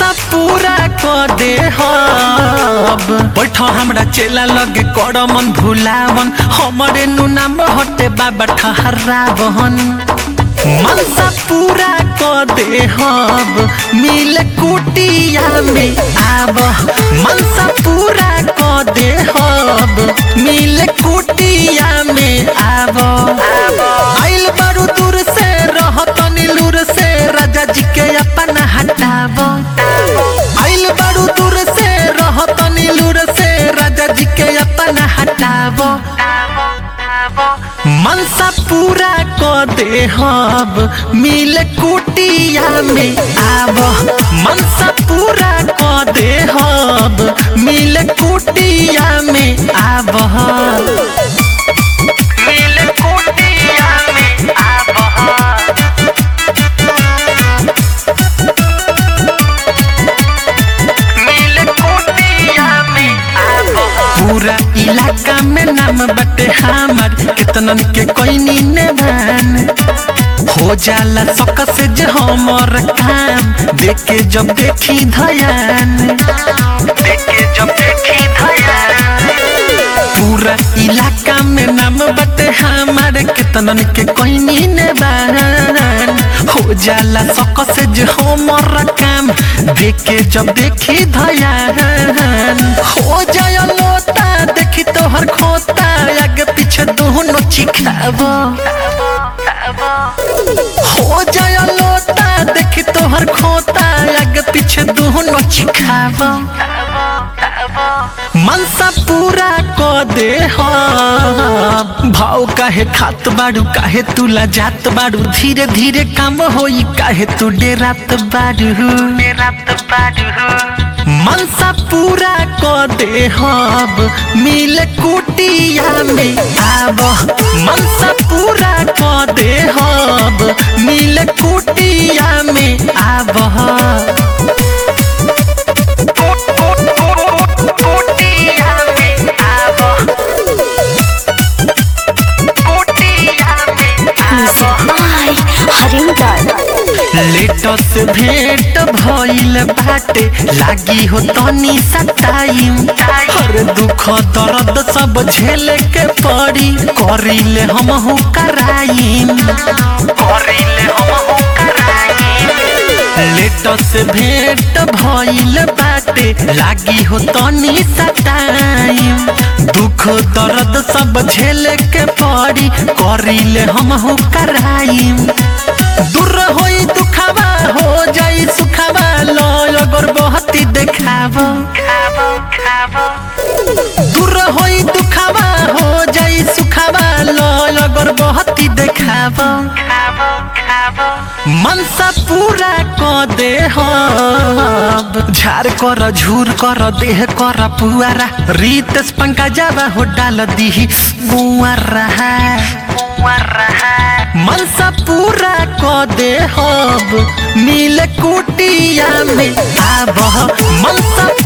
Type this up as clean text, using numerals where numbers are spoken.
मनसा पूरा क दे हब बैठ हमरा चेला लगे कर मन भुलावन हमरे नु नाम हटे बाबा ठहरावन मनसा पूरा क दे हब मिल कुटिया में आब मनसा पूरा क दे हब मिल कुटिया में आब आइल बारू दूर से रहत नीलूर से राजा जी के अपन हटाब आइल बारू दूर से रहत नीलूर से राजा जी के अपन हटाब मनसा पूरा क दे हब मिल कुटिया में आब मनसा पूरा क दे हब मिल कुटिया में आब मिल कुटिया में आब मिल कुटिया में आब पूरा इलाका में नाम बटे हमर कितनन के कोई नी भान हो जाला सक से जे हमर काम देखे जब देखी धयान देखे जब देखी धयान पूरा इलाका में नाम बटे हमारे कितनन के कोई नी बान हो जाला सक से जे हमर काम देखे जब देखी धयान हो जाय लोता देखी तोहर खोता आगे पीछे दोनों चिखाब हो जाय लोता देखी तोहर खोता आगे पीछे दोनों चिखाब मनसा पूरा क दे हब भाव काहे खात बाड़ू काहे तू लजात बाड़ू धीरे धीरे काम होई काहे तू डेरात बाड़ू मनसा पूरा क दे हब मिल कुटिया में आब मनसा पूरा क दे हब मिल कुटिया में आब लेटस भेंट भइल बाटे लागी हो तनी सा टाइम हर दुख दर्द सब झेले के पड़ी करिले हमहु कराइम लेटस भेंट भइल बाटे लागी हो तनी सा टाइम दुख दर्द सब झेले के पड़ी करिले हमहु कराइम दूर होई दुखावा हो जाई सुखावा लय गर्भवती देखाव दूर होई दुखावा हो जाई सुखावा लय गर्भवती देखाव मनसा पूरा क दे हब झार कर झूर कर देह कर पुआरा रीतस पंकजावा हो डाल दीही मुआरा मनसा पूरा क दे हब मिल कुटिया में आब मनसा